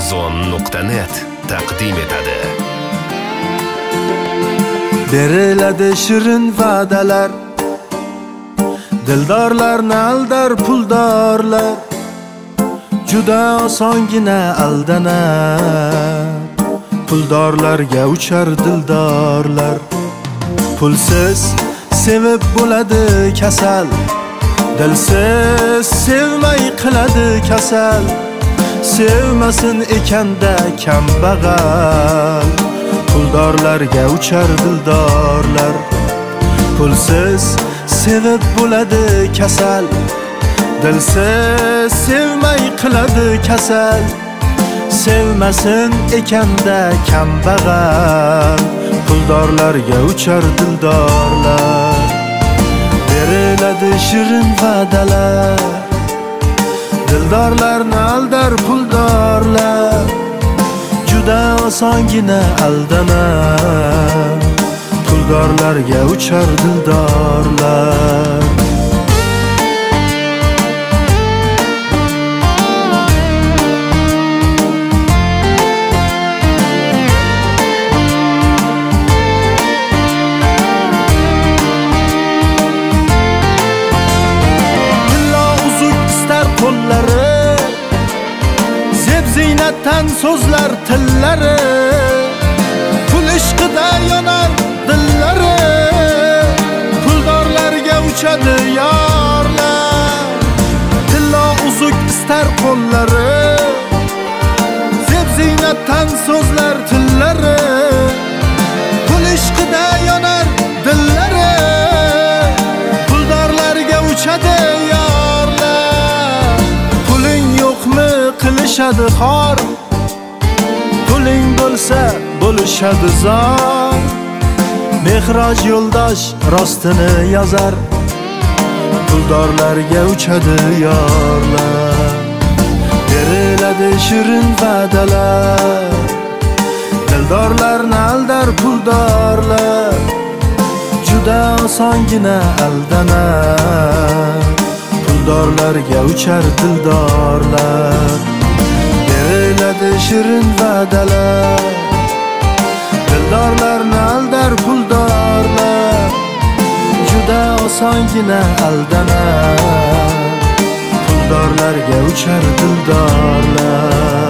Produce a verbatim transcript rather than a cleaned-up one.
Ozon nuqta net taqdim etadi. Beriladi shirin va'dalar, dildorlarni aldar puldorlar, juda osongina aldanar. Puldorlarga uchar dildorlar, pulsiz sevib bo'ladi kasal, dilsiz sevmay qiladi kasal. Sevmasin ekanda kambag'al, puldorlarga uchar dildorlar, pulsiz sevib bo'ladi kasal, dilsiz sevmay qiladi kasal. Sevmasin ekanda kambag'al, puldorlarga uchar dildorlar. Beriladi shirin va'dalar, dildorlarni aldar puldorlar, juda osongina aldanar. Puldorlarga uchar dildorlar. Qo'llari zeb ziynatdan so'zlar tillari, pul ishqida yonar dillari. Puldorlarga uchadi yorlar, tillo uzuk istar qo'llari, zeb ziynatdan so'zlar tillari, pul ishqida yonar dillari. Puldorlarga uchadi qilishadi xor, puling bo'lsa bo'lishadi zor. Mehroj yo'ldosh rostini yozar, puldorlarga uchadi yorlar. Beriladi shirin va'dalar, dildorlarni aldar puldorlar, juda osongina aldanar. Puldorlarga uchar dildorlar. Beriladi shirin va'dalar, dildorlarni aldar puldorlar, juda osongina aldanar. Puldorlarga uchar dildorlar.